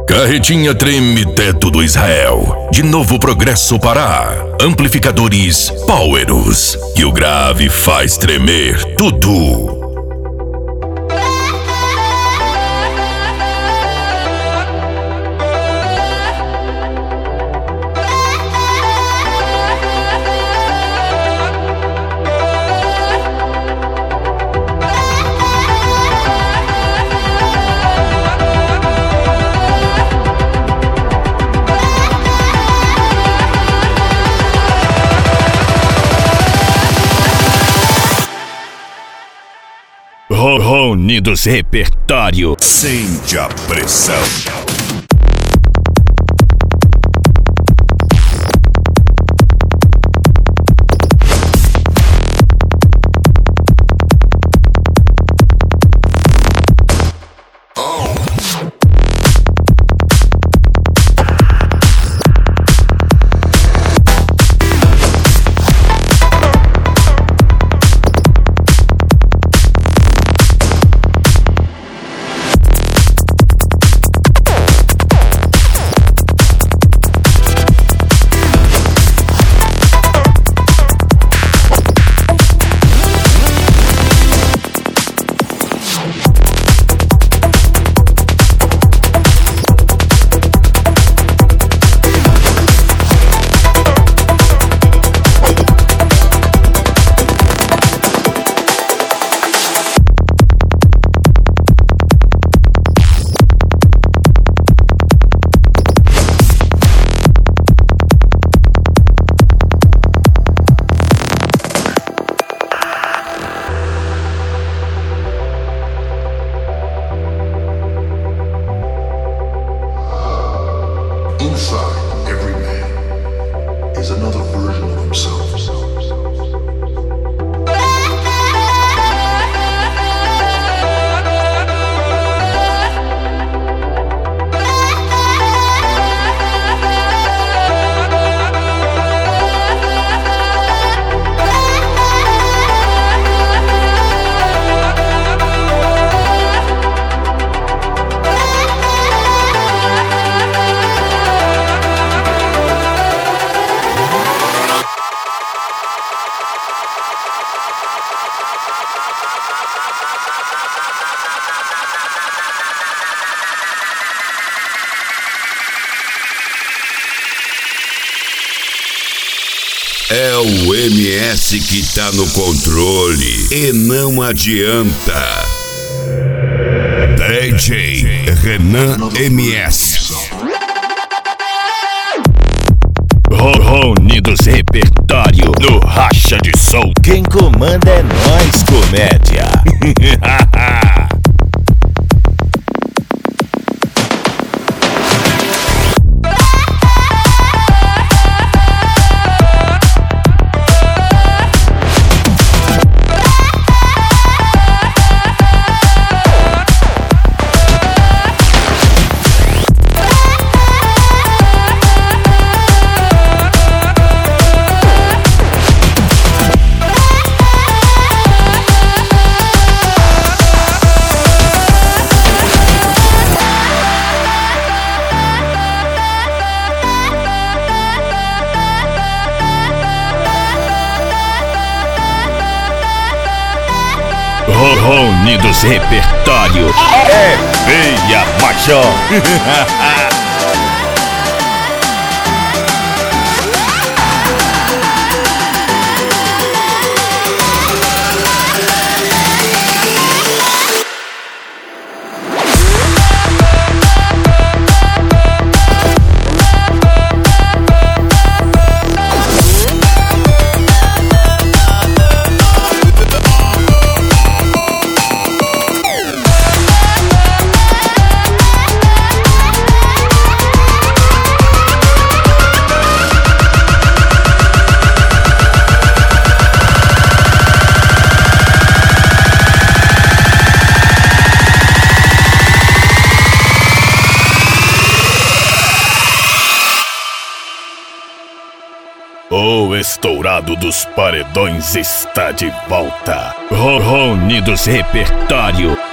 Carretinha treme teto do Israel. De Novo Progresso Pará. Amplificadores Powerus. Que o grave faz tremer tudo. Unidos Repertório. Sente a pressão. Inside every man is another version of himself. É o MS que tá no controle e não adianta. DJ Renan MS. Unidos Repertório. No Racha de Som, quem comanda é nós, comédia. Unidos Repertório. É feia, major. O estourado dos paredões está de volta. Unidos Repertório.